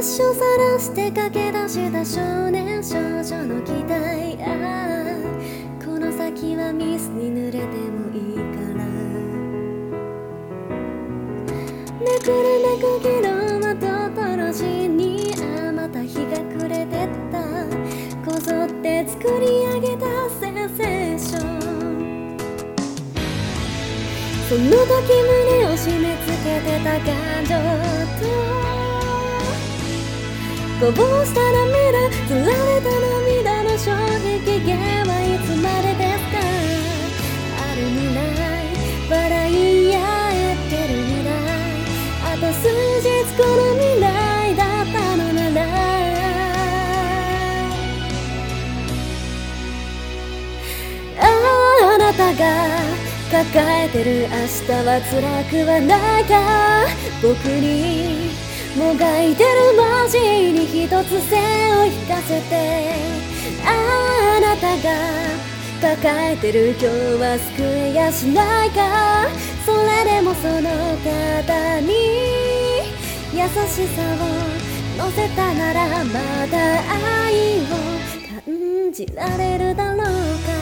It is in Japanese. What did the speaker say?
足をさらして駆け出した少年少女の期待、この先はミスに濡れてもいいからめくるめく昨日窓と路地にまた日が暮れてった、こぞって作り上げたセンセーション、その時胸を締め付けてた感情とこぼした涙、つられた涙の衝撃源はいつまでですか。ある未来笑い合えてる未来、あと数日この未来だったのなら、あなたが抱えてる明日は辛くはないか、僕にもがいてる文字に一つ線を引かせて、あなたが抱えてる今日は救えやしないか、それでもその方に優しさを乗せたならまた愛を感じられるだろうか。